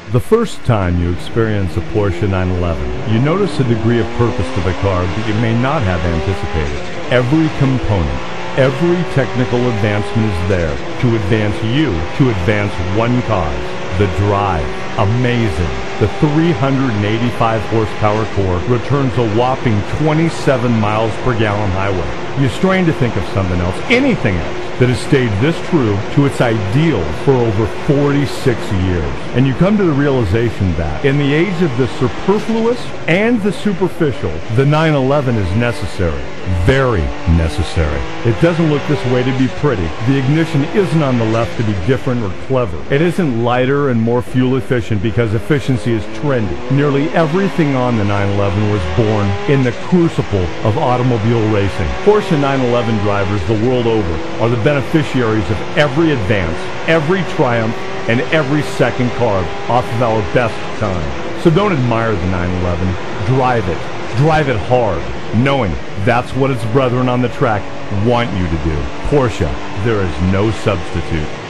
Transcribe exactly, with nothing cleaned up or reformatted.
The first time you experience a Porsche nine eleven, you notice a degree of purpose to the car that you may not have anticipated. Every component, every technical advancement is there to advance you, to advance one cause, the drive. Amazing. The three hundred eighty-five horsepower core returns a whopping twenty-seven miles per gallon highway. You're strained to think of something else, anything else, that has stayed this true to its ideal for over forty-six years. And you come to the realization that, in the age of the superfluous and the superficial, the nine eleven is necessary. Very necessary. It doesn't look this way to be pretty. The ignition isn't on the left to be different or clever. It isn't lighter and more fuel efficient because efficiency is trendy. Nearly everything on the nine eleven was born in the crucible of automobile racing. Porsche nine eleven drivers the world over are the beneficiaries of every advance, every triumph, and every second carved off of our best time. So don't admire the nine eleven, drive it. Drive it hard, knowing that's what its brethren on the track want you to do. Porsche, there is no substitute.